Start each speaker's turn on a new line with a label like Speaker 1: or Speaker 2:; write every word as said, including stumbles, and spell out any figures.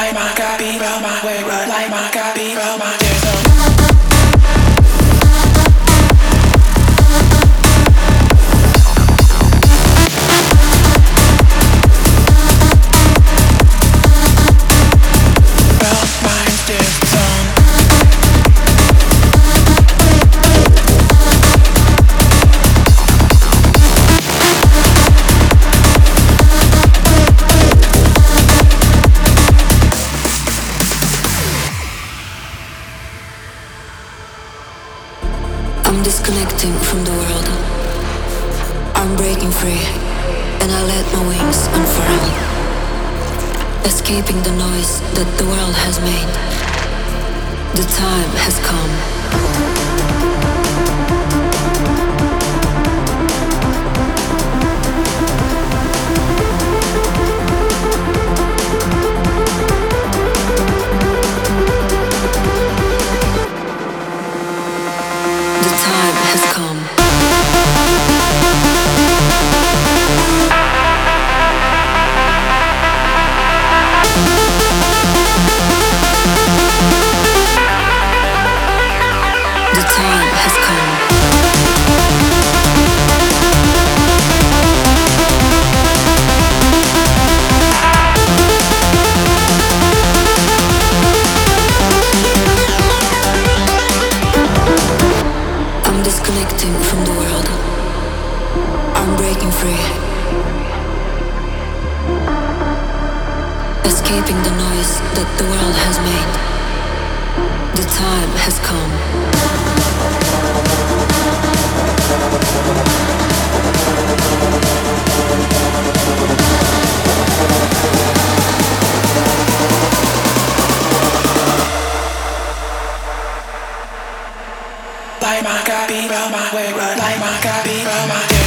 Speaker 1: Like my God, be round my way, right? Like my God, be round my way.
Speaker 2: I'm disconnecting from the world. I'm breaking free, and I let my wings unfurl, escaping the noise that the world has made. The time has come. Disconnecting from the world. I'm breaking free, escaping the noise that the world has made. The time has come.
Speaker 1: Like my God, be round my way, right? Like my God, be round my way.